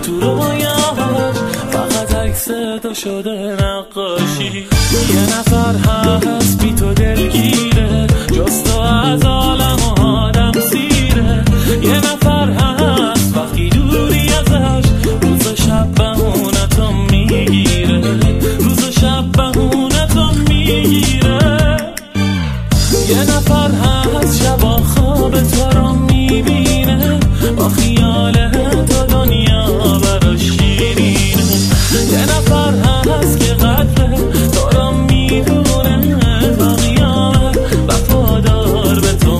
تو رویاش فقط عکس تو شده نقاشی. یه نفر هست بی تو دلگیره، جز تو از عالم و آدم سیره. یه نفر هست وقتی دوری ازش روز و شب بهونتو میگیره، روز و شب بهونتو میگیره. یه نفر هست شبا خواب تو رو میبینه، با خیال تو دنیا براش شیرینه. یه نفر هست که قدر تو رو میدونه، تا قیامت وفادار به تو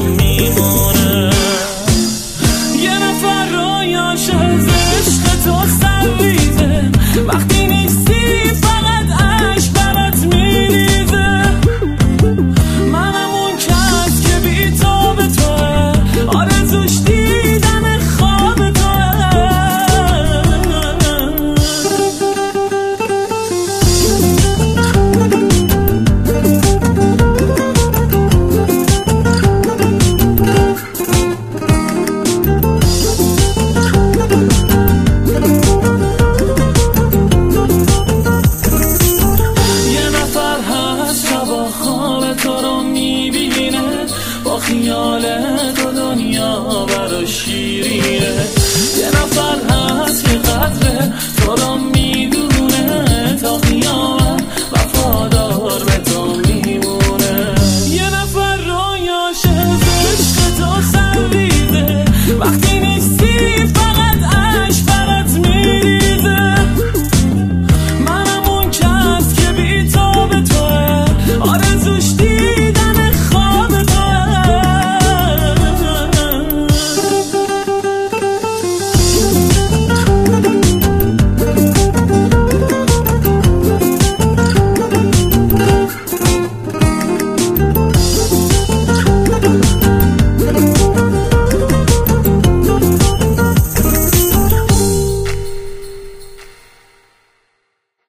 میمونه. یه نفر رویاش از عشق تو سر